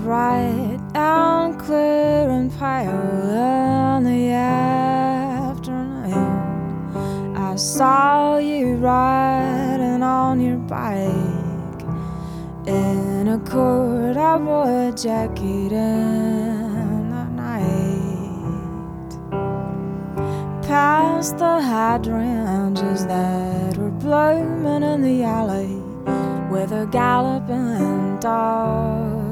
bright and clear and pale in the afternoon. I saw you riding on your bike in a corduroy jacket in the night, past the hydrangeas that were blooming in the alley with a galloping dog.